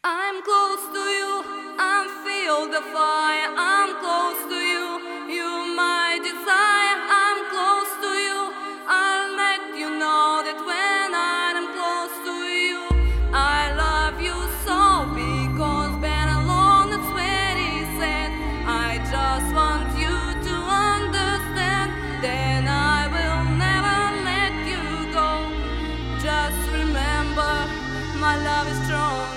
I'm close to you, I feel the fire. I'm close to you, you're my desire. I'm close to you, I'll let you know that when I'm close to you, I love you so. Because being alone, that's what he said. I just want you to understand. Then I will never let you go. Just remember, my love is strong.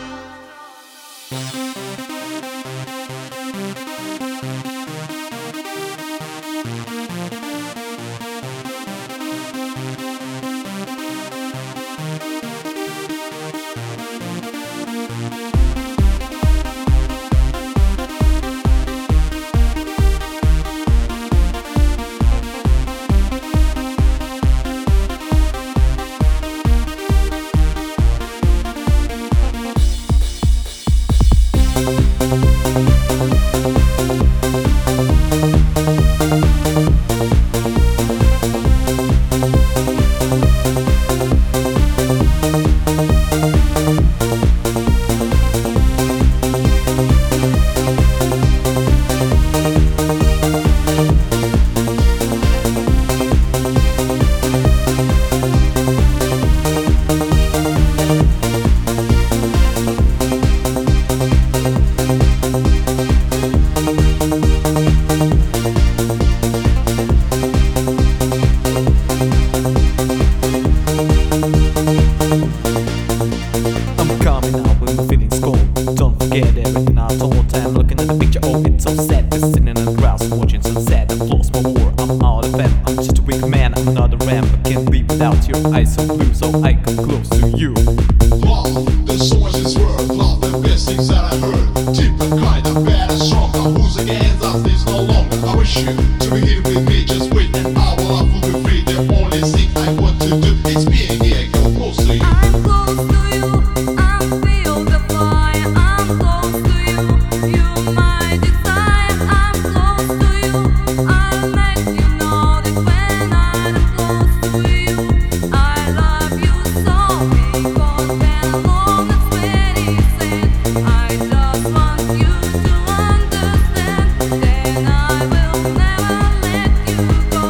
I'm coming out when the feeling's cold. Don't forget everything I told. I'm looking at the picture, oh it's so sad. Just sitting on the grass, watching sunset. I've lost my war, I'm out of bed. I'm just a weak man, I'm not a ram. I can't be without your eyes so blue. So I come close to you. Love, there's so much in this world. Love, the best things that I heard. Deep and kind, I'm bad and strong. Now who's against us this no longer? I wish you to be here with me. Just wait an hour, I will be free. The only thing I want to do is being here. Go close to you. I'm close to you, I feel the fire. I'm close to you, you're my desire. I'm close to you, I'll let you know that when I'm close to you, I love you so. Because when alone, that's what he said. I just want you to understand. Then I will never let you go.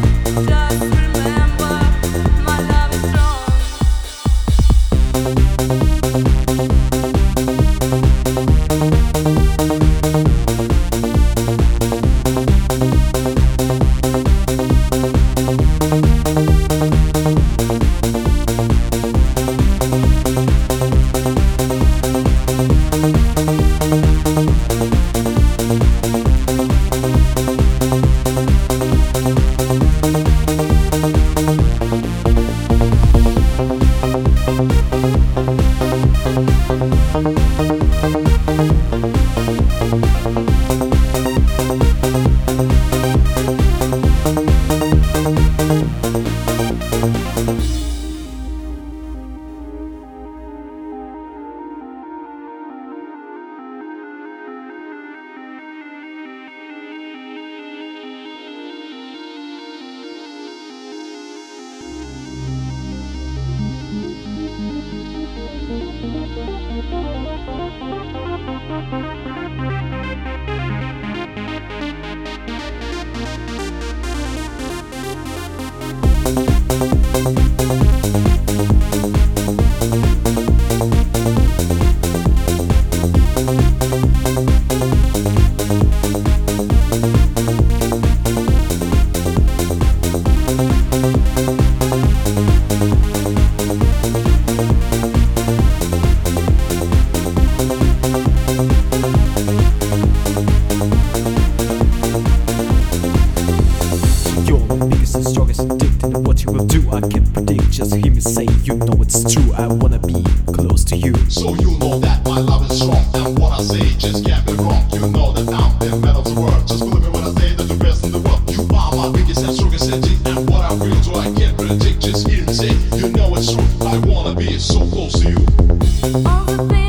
Just remember, my love is strong. Strongest addicted to what you will do. I can't predict, just hear me say, you know it's true. I wanna be close to you. So you know that my love is strong. And what I say just can't be wrong. You know that I'm the man of the world. Just believe me when I say that you're best in the world. You are my biggest and strongest addict. And what I will do I can't predict. Just hear me say, you know it's true. I wanna be so close to you. All the things